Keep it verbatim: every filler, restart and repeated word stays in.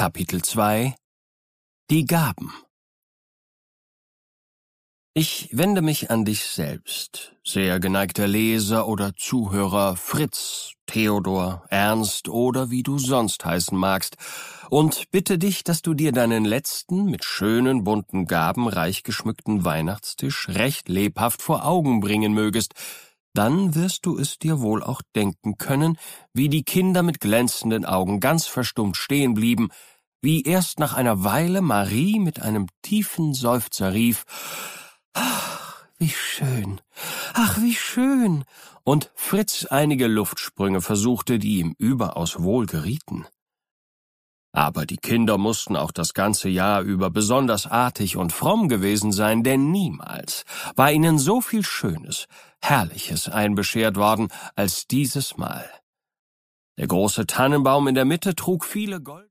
Kapitel zwei Die Gaben. Ich wende mich an dich selbst, sehr geneigter Leser oder Zuhörer Fritz, Theodor, Ernst oder wie du sonst heißen magst, und bitte dich, dass du dir deinen letzten, mit schönen bunten Gaben reich geschmückten Weihnachtstisch recht lebhaft vor Augen bringen mögest. Dann wirst du es dir wohl auch denken können, wie die Kinder mit glänzenden Augen ganz verstummt stehen blieben, wie erst nach einer Weile Marie mit einem tiefen Seufzer rief: »Ach, wie schön! Ach, wie schön!« und Fritz einige Luftsprünge versuchte, die ihm überaus wohl gerieten. Aber die Kinder mussten auch das ganze Jahr über besonders artig und fromm gewesen sein, denn niemals war ihnen so viel Schönes, Herrliches einbeschert worden als dieses Mal. Der große Tannenbaum in der Mitte trug viele Gold